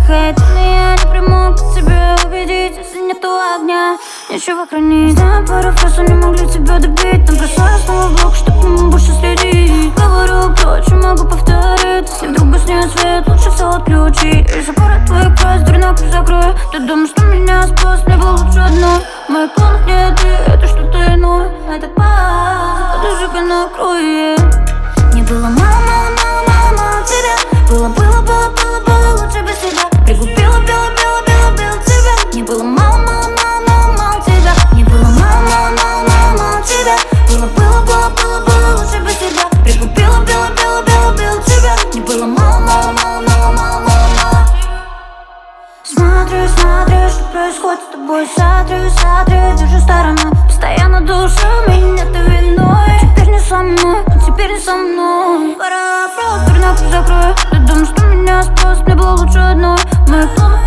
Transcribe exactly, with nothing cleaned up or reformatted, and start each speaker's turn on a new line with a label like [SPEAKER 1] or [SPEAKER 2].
[SPEAKER 1] хейтами я не приму к себе убедить, если нету огня, нечего хранить. Знаю пару фраз, они могли тебя добить, но бросаю снова в блок, чтоб к нему больше следить. Говорю, прочь, могу повторить, если вдруг гаснет свет, лучше все отключи. И запорот твоих фраз, дверь нахуй закрою. Ты думаешь, что меня спас, мне было лучше одной. В моих планах не ты, это что-то иное. Это паз, подожди-ка накрой. Мне было мало, мало, мало, мало, мало тебя. Было, было, было, было, было лучше без тебя. Пригубила, пила, пила, пила, пила тебя. Мне было мало, мало, мало, мало, мало тебя. Мне было мало, мало, мало, мало, мало тебя. Было, было, было, было, было лучше без тебя. Пригубила, пила, пила, пила, пила тебя. Мне было мало, мало, мало, мало, мало, мало, мало. Смотрю, смотрю, что происходит с тобой. Смотрю, смотрю, держу сторону. Постоянно душу меня ты виной. Теперь не со мной, теперь не со мной. Пора фраз, дверь нахуй закрою. Ты думаешь, что меня спас, мне было лучше одной. В моих планах